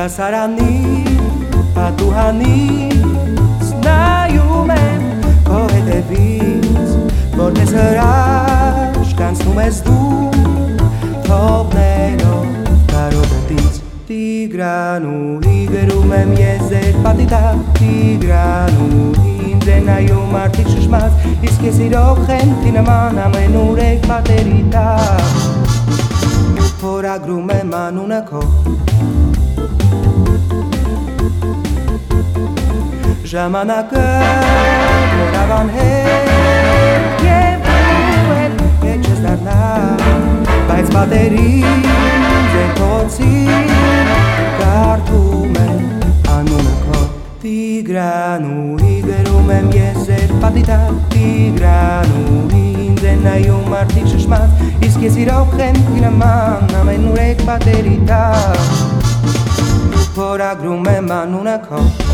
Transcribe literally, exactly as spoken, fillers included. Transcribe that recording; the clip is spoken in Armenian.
Հասարանի պատուհանի Սնայում եմ քո հետևից Որպես հրաշք անցնում ես դու Թողներով կարոտից Տիգրանուհի գրում եմ ես ձեր պատի տակ Տիգրանուհի ինձ է նայում արդիկ շշմած Իսկ ես իրոք խենթի նման ամեն ուրեք պատերի տակ Փորագրում եմ անունը քո Ժամանակը որավան հետ և ու էլ հետ չես դարնա Բայց պատերին ձեր փոցի կարդում եմ անունը քո Տիգրանուհի գրում եմ ես ձեր պատի տակ Տիգրանուհի ինձ է նայում արդիկ շշմած Իսկ ես իրոք խենթի նման ամեն ուրեք պատերի տակ Փորագրում եմ անունը քո